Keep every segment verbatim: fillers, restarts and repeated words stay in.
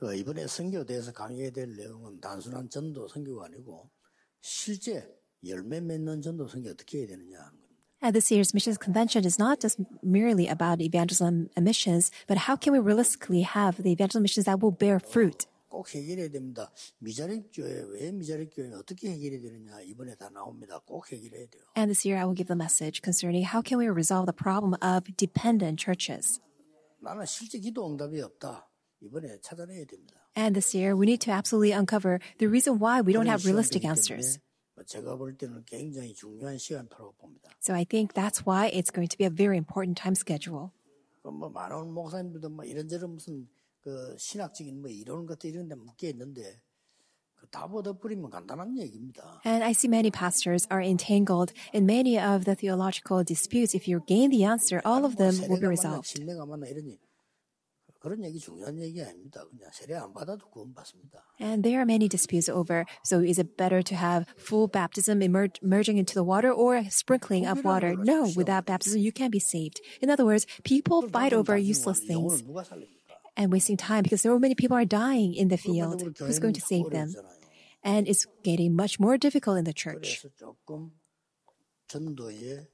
그 이번에 선교대에서 강의해야 될 내용은 단순한 전도 선교가 아니고 실제 열매 맺는 전도 선교 어떻게 해야 되느냐 하는 겁니다. And this year's missions convention is not just merely about evangelism and missions, but how can we realistically have the evangelism missions that will bear fruit? 꼭 해결해야 됩니다. 미자립 교회, 왜 미자립 교회는 어떻게 해결해야 되느냐 이번에 다 나옵니다. 꼭 해결해야 돼요. And this year I will give the message concerning how can we resolve the problem of dependent churches. 나는 실제 기도 응답이 없다. 이번에 찾아내야 됩니다. And this year we need to absolutely uncover the reason why we don't have realistic answers. 제가 볼 때는 굉장히 중요한 시간표라고 봅니다. So I think that's why it's going to be a very important time schedule. 뭐 많은 목사님들도 뭐 이런저런 무슨 그 신학적인 뭐 이런 것들 이런 데 묶여 있는데 그 답 얻어버리면 간단한 얘기입니다. And I see many pastors are entangled in many of the theological disputes. If you gain the answer, all of them will be resolved. 신뢰가 맞나 이런 그런 얘기 중요한 얘기 아닙니다. 그냥 세례 안 받아도 구원 받습니다. And there are many disputes over, so is it better to have full baptism emer- emerging into the water or sprinkling of water? No, without baptism you can't be saved. In other words, people fight over useless things and wasting time because so many people are dying in the field. Who's going to save them? And it's getting much more difficult in the church. 그래서 조금 전도의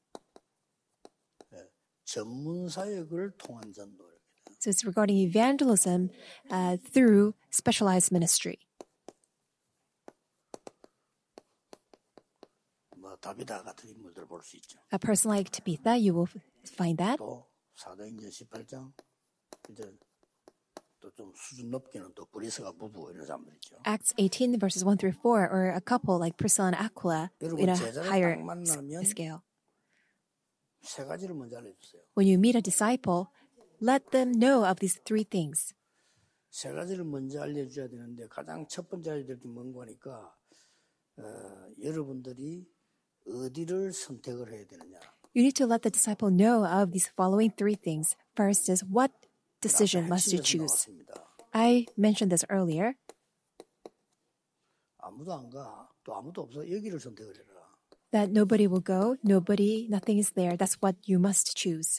전문 사역을 통한 전도. So it's regarding evangelism uh, through specialized ministry. 뭐 다비다 같은 인물들 볼 수 있죠. A person like Tabitha, you will find that. 또 사도행전 십팔 장 이제 또 좀 수준 높게는 또 브리스가 부부 이런 사람들 있죠. Acts eighteen verses one through four, or a couple like Priscilla and Aquila in a higher scale. 세 가지를 먼저 알려주세요. When you meet a disciple, let them know of these three things. 세 가지를 먼저 알려줘야 되는데 가장 첫 번째 알려줄 게 뭔가 하니까 어, 여러분들이 어디를 선택을 해야 되느냐. You need to let the disciple know of these following three things. First is what decision must you choose? I mentioned this earlier. 아무도 안 가. 또 아무도 없어. 여기를 선택을 해라. That nobody will go, nobody, nothing is there. That's what you must choose.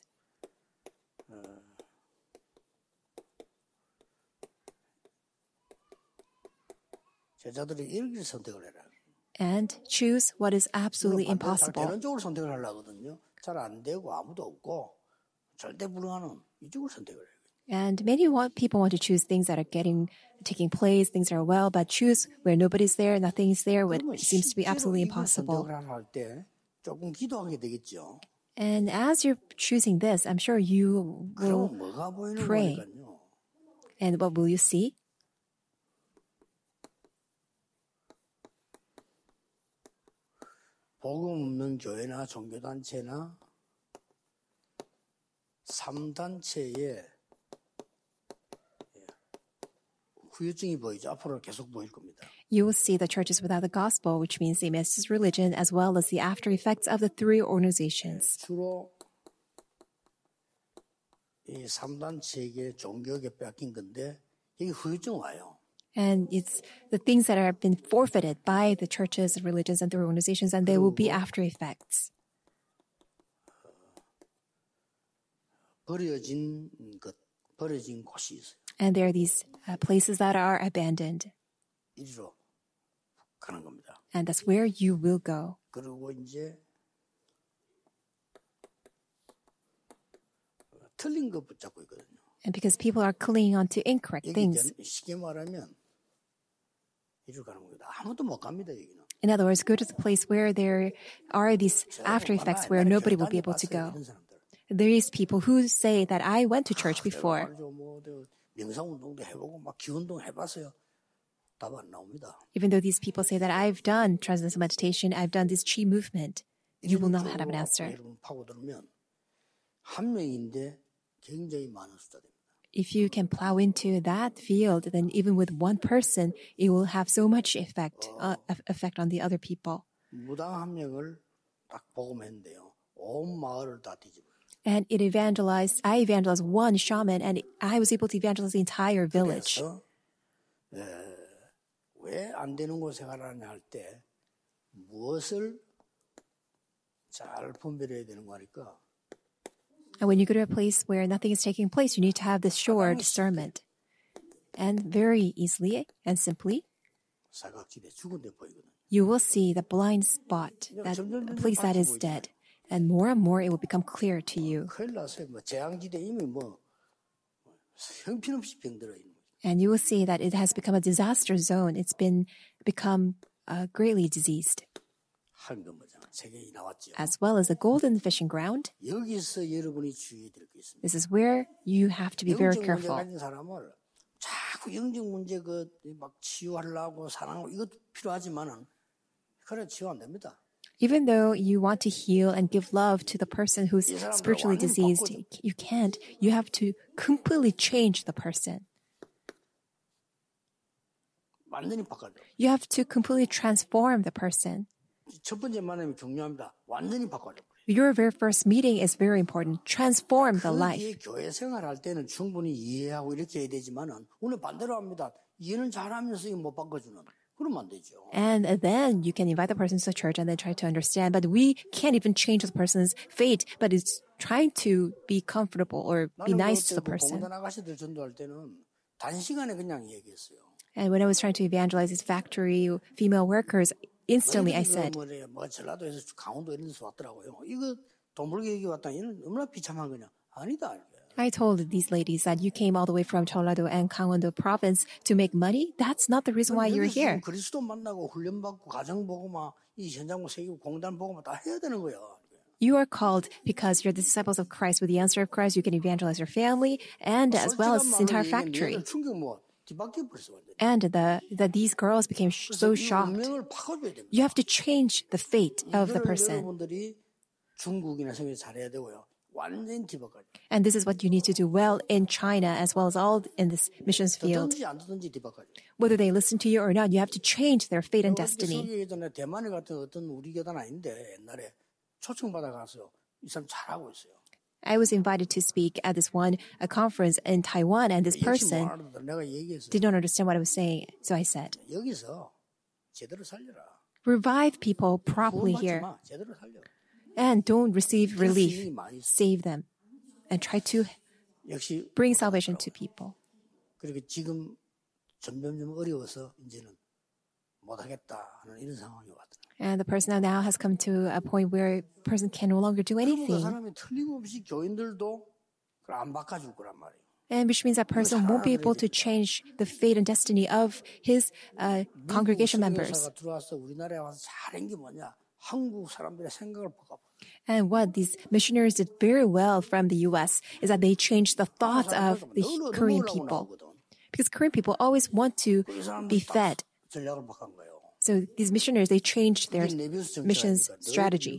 제자들이 여기를 선택을 해라. And choose what is absolutely impossible. 되는 쪽을 선택을 하려거든요. 잘 안 되고 아무도 없고 절대 불가능한 이쪽을 선택을 해요. And many want, people want to choose things that are getting, taking place, things that are well, but choose where nobody's there, nothing is there, what seems to be absolutely impossible. 조금 기도하게 되겠죠. And as you're choosing this, I'm sure you will pray. And what will you see? 복음 없는 교회나 종교단체나 삼 단체에 후유증이 보이죠. 앞으로 계속 보일 겁니다. You will see the churches without the gospel, which means the Messianic religion, as well as the after effects of the three organizations. 주로 이 삼 단체에게 종교에 뺏긴 건데 이게 후유증 와요. And it's the things that have been forfeited by the churches, religions, and the organizations, and there will be after effects. 버려진 것, 버려진 곳이 있어요. And there are these uh, places that are abandoned. 이리로 가는 겁니다. And that's where you will go. 그리고 이제 틀린 것 붙잡고 있거든요. And because people are clinging on to incorrect things. 쉽게 말하면 이리로 가는 겁니다. 아무도 못 갑니다, 여기는. In other words, go to the place where there are these after effects where nobody will be able to go. There is people who say that I went to church before. 명상운동도 해보고 막 기운동 해봤어요. 답 안 나옵니다. Even though these people say that I've done transcendental meditation, I've done this chi movement, you will not have an answer. 여러분 파고들면 한 명인데 굉장히 많은 숫자 됩니다. If you can plow into that field, then even with one person, it will have so much effect, uh, effect on the other people. 무당 한 명을 딱 복음했는데요. 온 마을을 다 뒤집어요. And it evangelized, I evangelized one shaman, and I was able to evangelize the entire village. 왜 안 되는 곳에 가라냐 할 때 무엇을 잘 분별해야 되는 거니까. And when you go to a place where nothing is taking place, you need to have this sure discernment. And very easily and simply, 사각지대 죽은 데 보이거든. you will see the blind spot, that a place that is dead. And more and more it will become clear to you. 큰일 났어요. 뭐 재앙지대 이미 뭐 형편없이 병들어 있는 거죠. And you will see that it has become a disaster zone. It's been become uh, greatly diseased. 한금어장 세계에 나왔죠. As well as the golden fishing ground. 여기서 여러분이 주의해야 될 게 있습니다. This is where you have to be very 영적 문제 careful. 가진 사람을 자꾸 영적 문제 그막 치유하려고 사랑하고 이것도 필요하지만은 그래 치유 안 됩니다. Even though you want to heal and give love to the person who's spiritually diseased, you can't. You have to completely change the person. 완전히 바꿔줘. You have to completely transform the person. 첫 번째 만남이 중요합니다. 완전히 바꿔줘. Your very first meeting is very important. Transform the 그 life. 뒤에 교회 생활할 때는 충분히 이해하고 이렇게 해야 되지만은 오늘 반대로 합니다. 이해는 잘하면서 이거 못 바꿔주는. 그러면 안 되죠. And then you can invite the person to the church and then try to understand. But we can't even change the person's fate, but it's trying to be comfortable or be nice to the person. 공단 아가씨들 전도할 때는 단시간에 그냥 얘기했어요. And when I was trying to evangelize these factory female workers, instantly I said, 뭐 전라도에서 강원도 이런 데서 왔더라고요. 이거 돈벌기 얘기 왔다. 얘는 얼마나 비참한 거냐. 아니다. I told these ladies that you came all the way from Jeollado and Gangwon-do province to make money. That's not the reason why you're here. 그리스도 만나고 훈련 받고 가정 보고 막 이 현장국 세우고 공단 보고 막 다 해야 되는 거예요. You are called because you're the disciples of Christ. With the answer of Christ, you can evangelize your family and as well as this entire factory. And the, that these girls became sh- so shocked. You have to change the fate of the person. And this is what you need to do well in China as well as all in this missions field. Whether they listen to you or not, you have to change their fate and destiny. I was invited to speak at this one a conference in Taiwan, and this person did not understand what I was saying. So I said, revive people properly here. And don't receive relief. Save them. And try to bring salvation to people. And the person now has come to a point where a person can no longer do anything. And which means that person won't be able to change the fate and destiny of his uh, congregation members. And what these missionaries did very well from the U S is that they changed the thoughts of the Korean people. Because Korean people always want to be fed. So these missionaries, they changed their missions strategy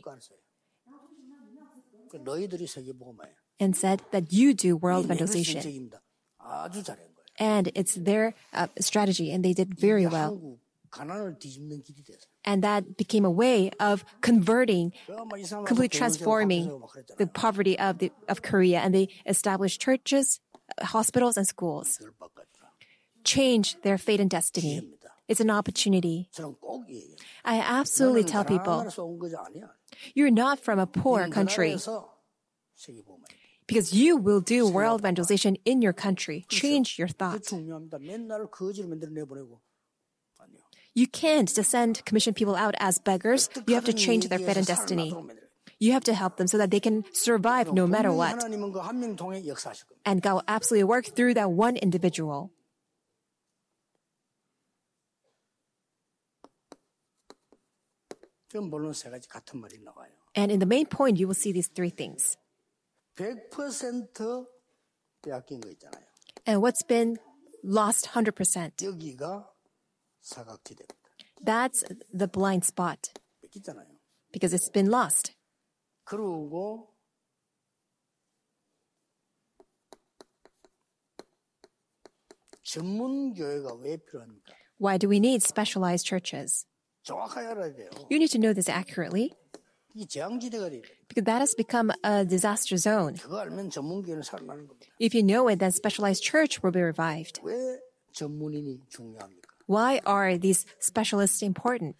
and said that you do world evangelization. And it's their uh, strategy, and they did very well. And that became a way of converting, completely transforming the poverty of the of Korea. And they established churches, hospitals, and schools. Change their fate and destiny. It's an opportunity. I absolutely tell people, you're not from a poor country. Because you will do world evangelization in your country. Change your thoughts. You can't just send commissioned people out as beggars. You have to change their fate and destiny. You have to help them so that they can survive no matter what. And God will absolutely work through that one individual. And in the main point, you will see these three things. And what's been lost one hundred percent? That's the blind spot. Because it's been lost. Why do we need specialized churches? You need to know this accurately. Because that has become a disaster zone. If you know it, then specialized church will be revived. Why are these specialists important?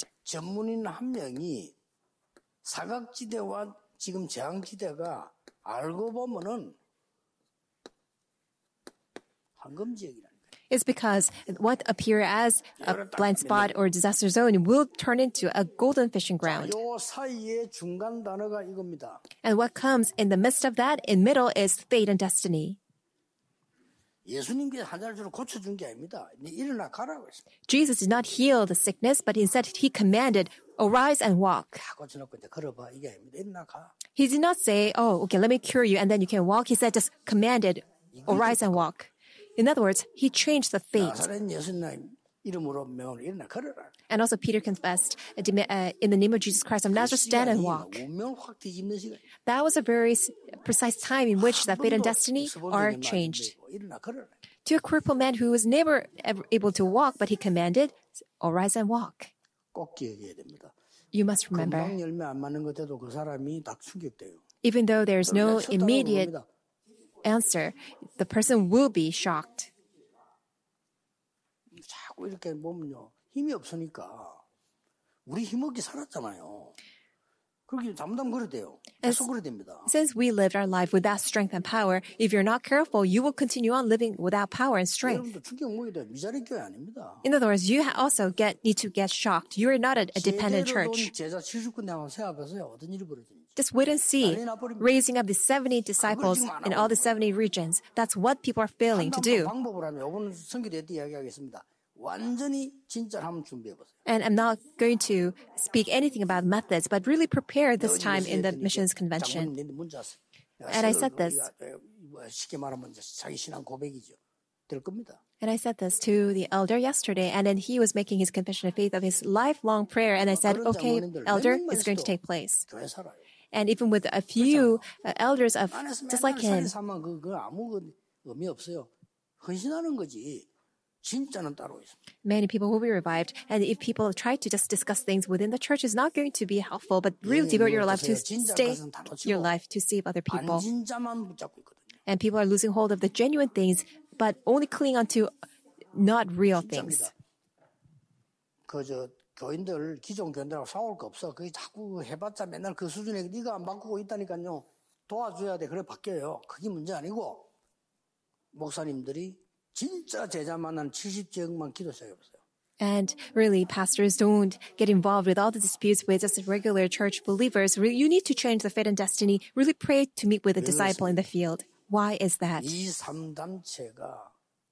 It's because what appear as a blind spot or disaster zone will turn into a golden fishing ground. 요 사이의 중간 단어가 이겁니다. And what comes in the midst of that, in middle, is fate and destiny. 예수님께서 환자를 고쳐준 게 아닙니다. 네 일어나 가라고 했습니다. Jesus did not heal the sickness, but instead he commanded, arise and walk. 다 고쳐놓고 이제 걸어봐. 이게 아닙니다. 일어나 가. He did not say, oh, okay, let me cure you and then you can walk. He said, just commanded, arise and walk. In other words, he changed the fate. 나사렛 예수님 이름으로 명을 일어나 걸어라. And also Peter confessed, uh, in the name of Jesus Christ of Nazareth, stand and walk. 운명 확 뒤집는 시간. That was a very precise time in which that fate and destiny are changed. 일어나 걸어라. To a crippled man who was never ever able to walk, but he commanded, arise and walk. 꼭 기억해야 됩니다. You must remember, 금방 열매 안 맞는 것 해도 그 사람이 다 충격돼요. even though there's no 쳤다고 immediate 그럽니다. answer, the person will be shocked. 자꾸 이렇게 보면요. 힘이 없으니까 우리 힘없게 살았잖아요. 그렇게 잠담 그래 돼요. 계속 그래 됩니다. Since we lived our life without strength and power, if you're not careful, you will continue on living without power and strength. 여러분도 충격 먹게 돼요. 미자리 교회 아닙니다. In other words, you ha- also get need to get shocked. You are not a, a dependent 제대로 돈 church. 제자 칠십 군데 한번 세워보세요. 어떤 일이 벌어지는지. Just wait and see. Raising up the seventy disciples in all the seventy regions. That's what people are failing to do. 방법을 하면 이번 선교대 때 이야기하겠습니다. 완전히 진짜 한번 준비해보세요. And I'm not going to speak anything about methods, but really prepare this time in the missions convention. And I said this. 쉽게 말하면 자기 신앙 고백이죠. 될 겁니다. And I said this to the elder yesterday, and then he was making his confession of faith of his lifelong prayer. And I said, okay, elder, it's going to take place. 교회 살아요. And even with a few uh, elders of 안에서 just like him, 살면 그, 그 아무 그 의미 없어요. 헌신하는 거지. 진짜는 따로 있습니다. many people will be revived. And if people try to just discuss things within the church, it's not going to be helpful, but really devote your life to stay your life to save other people. 안 진짜만 붙잡고 있거든요. And people are losing hold of the genuine things, but only clinging on to not real things. 그저 교인들 기존 교인들하고 싸울 거 없어. 그게 자꾸 해봤자 맨날 그 수준에 네가 안 바꾸고 있다니까요. 도와줘야 돼. 그래 바뀌어요. 그게 문제 아니고 목사님들이 진짜 제자만 한 칠십 지역만 기도 시작해보세요. And really, pastors don't get involved with all the disputes with just regular church believers. Really, you need to change the fate and destiny. Really pray to meet with a disciple in the field. Why is that? 이 삼 단체가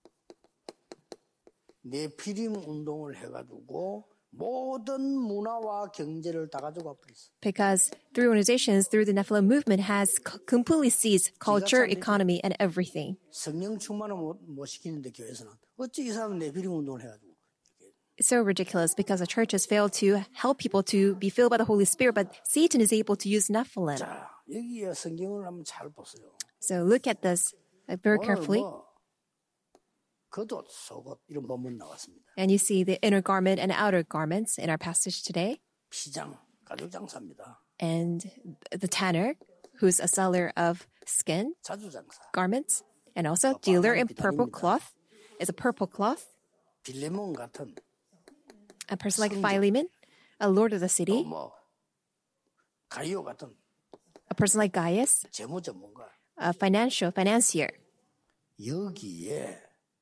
네피림 운동을 해가지고 모든 문화와 경제를 다 가지고 와버렸어. Because three organizations through the Nephilim movement has c- completely seized culture, economy, and everything. 성령 충만을 못, 못 시키는데 교회에서는 어찌 이 사람은 네피림 운동을 해가지고. It's so ridiculous because the church has failed to help people to be filled by the Holy Spirit, but Satan is able to use Nephilim. 자, 여기에 성경을 한번 잘 보세요. So look at this uh, very 오늘 carefully. 뭐 겉옷, 속옷 이런 본문 나왔습니다. And you see the inner garment and outer garments in our passage today. 피장, 가죽 장사입니다. And the tanner, who's a seller of skin 자주 장사. garments, and also dealer in purple cloth, is a purple cloth. 빌레몬 같은 A person like Philemon, a lord of the 또 city. 뭐 가이오 같은 A person like Gaius, 재무 전문가. a financial financier. 여기에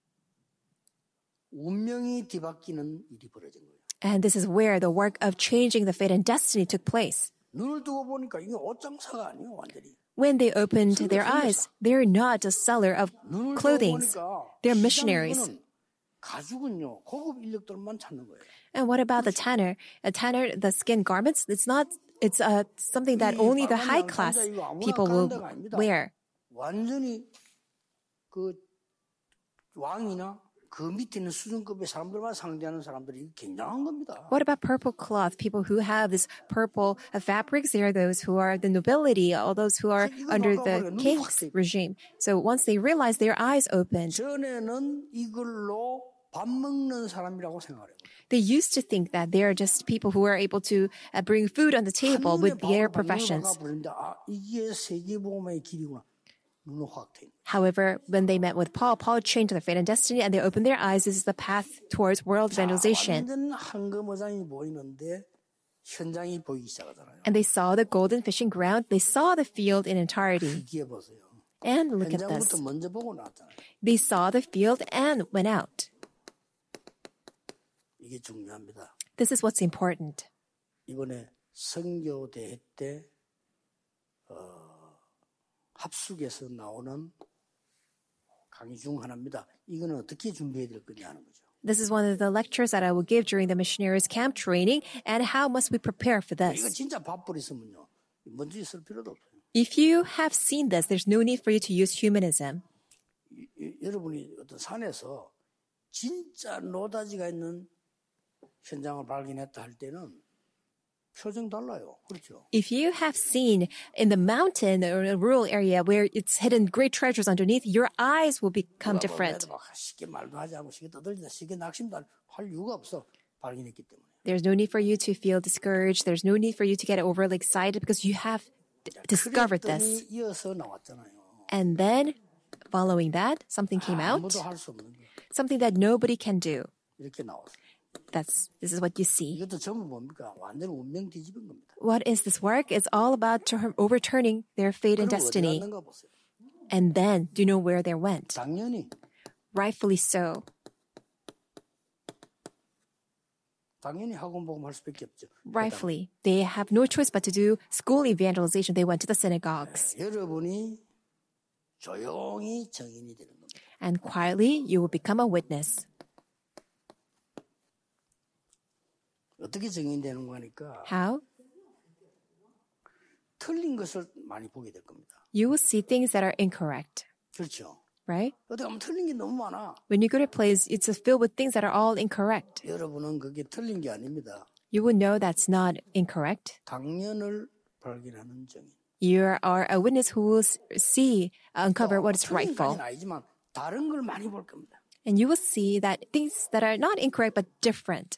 운명이 뒤바뀌는 일이 벌어진 거예요. And this is where the work of changing the fate and destiny took place. 눈을 뜨고 보니까 이게 옷장사가 아니에요, 완전히. When they opened their eyes, they're not a seller of 눈을 뜨고 clothing. 보니까 They're 시장 missionaries. 이거는 가죽은요, 고급 인력들만 찾는 거예요. And what about the tanner? A tanner, the skin garments, it's not, it's uh, something that only the high class people will wear. 완전히 그 왕이나 그 밑에 있는 수준급의 사람들만 상대하는 사람들이 굉장한 겁니다. What about purple cloth? People who have this purple uh, fabrics, they are those who are the nobility, all those who are under the king's regime. So once they realize, their eyes opened. 전에는 이걸로 밥 먹는 사람이라고 생각해요. They used to think that they are just people who are able to uh, bring food on the table with their professions. 아, 이게 세계복음의 길이구나. 눈을 확 트인. However, when they met with Paul, Paul changed their fate and destiny, and they opened their eyes. This is the path towards world evangelization. 완전 황금어장이 보이는데 현장이 보이기 시작하잖아요. And they saw the golden fishing ground. They saw the field in entirety. 이게 보세요. And look at 현장부터 this. 먼저 보고 나왔잖아요. They saw the field and went out. 이게 중요합니다. This is what's important. 이번에 선교대회 때 어, 합숙에서 나오는 강의 중 하나입니다. 이거는 어떻게 준비해야 될 거냐 하는 거죠. This is one of the lectures that I will give during the missionaries camp training. And how must we prepare for 이거 this? 진짜 밥벌 있으면요. 먼저 있을 필요도 없어요. If you have seen this, there's no need for you to use humanism. 이- 이- 여러분이 어떤 산에서 진짜 노다지가 있는 현장을 발견했다 할 때는 표정 달라요. 그렇죠? If you have seen in the mountain or a rural area where it's hidden great treasures underneath, your eyes will become different. 막 쉽게 말도 하지 않고 쉽게 떠들다 쉽게 낙심도 할 이유가 없어. 발견했기 때문에. There's no need for you to feel discouraged. There's no need for you to get overly excited because you have d- discovered this. 그랬더니 이어서 나왔잖아요. And then, following that, something came out, 아무도 할 수 없는 거. something that nobody can do. 이렇게 나왔어요. That's this is what you see. 이것도 전부 뭡니까? 완전 운명 뒤집은 겁니다. What is this work? It's all about tur- overturning their fate and 그럼 어디 destiny. 갔는가 보세요. And then, do you know where they went? 당연히 Rightfully so. 당연히 학원 복음할 수밖에 없죠. Rightfully. They have no choice but to do school evangelization. They went to the synagogues. 여러분이 조용히 정인이 되는 겁니다. And quietly, you will become a witness. 어떻게 정인되는 거니까 How? 틀린 것을 많이 보게 될 겁니다. You will see things that are incorrect, 그렇죠? right? 어디 가면 틀린 게 너무 많아. When you go to a place, it's filled with things that are all incorrect. 여러분은 그게 틀린 게 아닙니다. You will know that's not incorrect. 당연을 발견하는 정인. You are a witness who will s- see, uncover what is 틀린 rightful. 것은 아니지만 다른 걸 많이 볼 겁니다. And you will see that things that are not incorrect but different.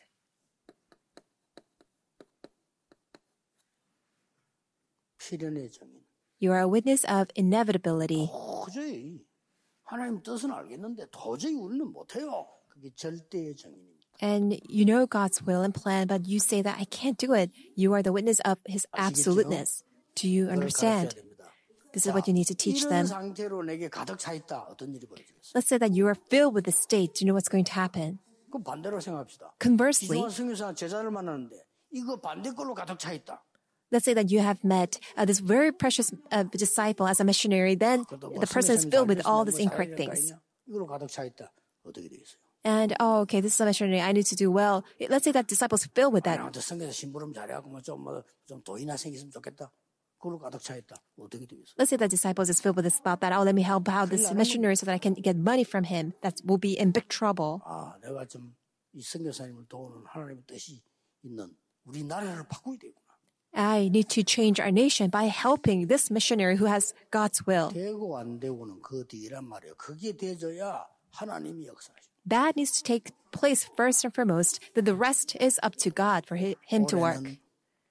필연의 정인. You are a witness of inevitability. 도저히 하나님 뜻은 알겠는데 도저히 우리는 못해요. 그게 절대의 정인입니다. And you know God's will and plan, but you say that I can't do it. You are the witness of His absoluteness. Do you 그걸 understand? 가르쳐야 됩니다. This is what you need to teach 이런 them. 상태로 내게 가득 차 있다. 어떤 일이 벌어지겠어요? Let's say that you are filled with the state. Do you know what's going to happen? 그럼 반대로 생각합시다. Conversely, 기존한 성교사 제자를 만나는데 이거 반대 걸로 가득 차 있다. let's say that you have met uh, this very precious uh, disciple as a missionary. Then 그것도 뭐 the person is 성교사님 filled with 잘 all 됐으면 these 뭐 incorrect 잘해야 될까 things. 있냐? 이걸로 가득 차 있다. 어떻게 되겠어요? And, oh, okay, this is a missionary. I need to do well. Let's say that disciple's filled with that. 하나님한테 성교사 심부름 잘해갖고 뭐좀뭐좀 돈이나 생겼으면 좋겠다. 그걸로 가득 차 있다. 어떻게 되겠어요? Let's say that disciples is filled with this thought that, oh, let me help out this missionary so that I can get money from him. That will be in big trouble. 아, 내가 좀 이 선교사님을 도우는 하나님의 뜻이 있는 우리 나라를 바꾸어야 되구나. I need to change our nation by helping this missionary who has God's will. 되고 안 되고는 그 뒤란 말이에요. 그게 되져야 하나님이 역사하시고. That needs to take place first and foremost. Then the rest is up to God for hi- him to work. 올해는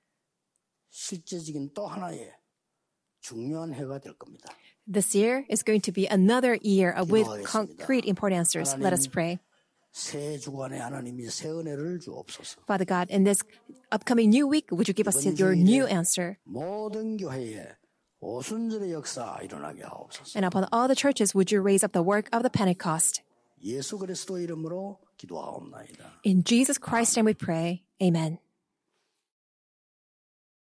실제적인 또 하나의 중요한 해가 될 겁니다. This year is going to be another year uh, with 기도하겠습니다. concrete important answers. Let us pray. 새 주간에 하나님이 새 은혜를 주옵소서. Father God, in this upcoming new week, would you give us 이번 your 주일에 new answer? 모든 교회에 오순절의 역사 일어나게 하옵소서. And upon all the churches, would you raise up the work of the Pentecost? 예수 그리스도 이름으로 기도하옵나이다. In Jesus Christ's name we pray. Amen.